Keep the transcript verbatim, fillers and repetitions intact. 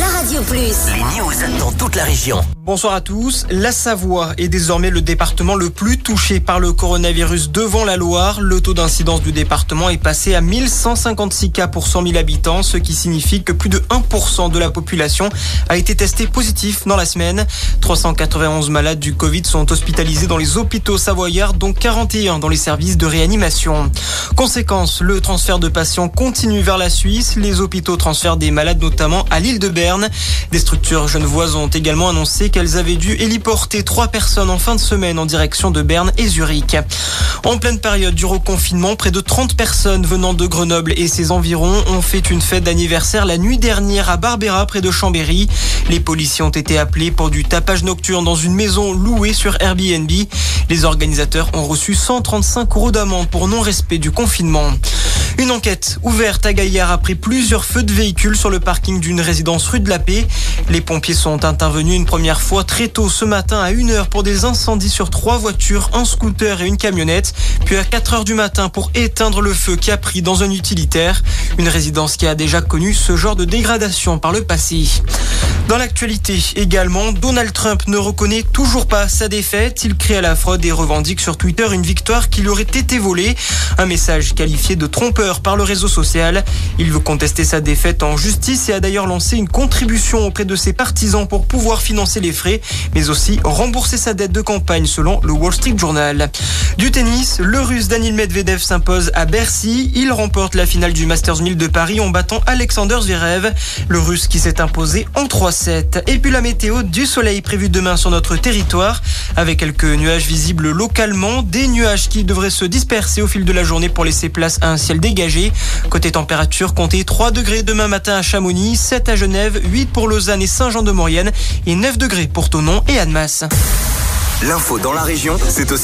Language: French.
Radio Plus. Les news dans toute la région. Bonsoir à tous. La Savoie est désormais le département le plus touché par le coronavirus devant la Loire. Le taux d'incidence du département est passé à mille cent cinquante-six cas pour cent mille habitants, ce qui signifie que plus de un pour cent de la population a été testé positif dans la semaine. trois cent quatre-vingt-onze malades du Covid sont hospitalisés dans les hôpitaux savoyards, dont quarante et un dans les services de réanimation. Conséquence, le transfert de patients continue vers la Suisse. Les hôpitaux transfèrent des malades notamment à l'île de Berne. Des structures genevoises ont également annoncé qu'elles avaient dû héliporter trois personnes en fin de semaine en direction de Berne et Zurich. En pleine période du reconfinement, près de trente personnes venant de Grenoble et ses environs ont fait une fête d'anniversaire la nuit dernière à Barbera, près de Chambéry. Les policiers ont été appelés pour du tapage nocturne dans une maison louée sur Airbnb. Les organisateurs ont reçu cent trente-cinq euros d'amende pour non-respect du confinement. Une enquête ouverte à Gaillard après plusieurs feux de véhicules sur le parking d'une résidence rue de la Paix. Les pompiers sont intervenus une première fois très tôt ce matin à une heure pour des incendies sur trois voitures, un scooter et une camionnette. Puis à quatre heures du matin pour éteindre le feu qui a pris dans un utilitaire. Une résidence qui a déjà connu ce genre de dégradation par le passé. Dans l'actualité également, Donald Trump ne reconnaît toujours pas sa défaite. Il crie à la fraude et revendique sur Twitter une victoire qui lui aurait été volée. Un message qualifié de trompeur par le réseau social. Il veut contester sa défaite en justice et a d'ailleurs lancé une contribution auprès de ses partisans pour pouvoir financer les frais, mais aussi rembourser sa dette de campagne selon le Wall Street Journal. Du tennis, le Russe Daniil Medvedev s'impose à Bercy. Il remporte la finale du Masters mille de Paris en battant Alexander Zverev. Le Russe qui s'est imposé en trois sept. Et puis la météo, du soleil prévu demain sur notre territoire, avec quelques nuages visibles localement, des nuages qui devraient se disperser au fil de la journée pour laisser place à un ciel dégagé. Côté température, comptez trois degrés demain matin à Chamonix, sept à Genève, huit pour Lausanne et Saint-Jean-de-Maurienne et neuf degrés pour Thonon et Annemasse. L'info dans la région, c'est aussi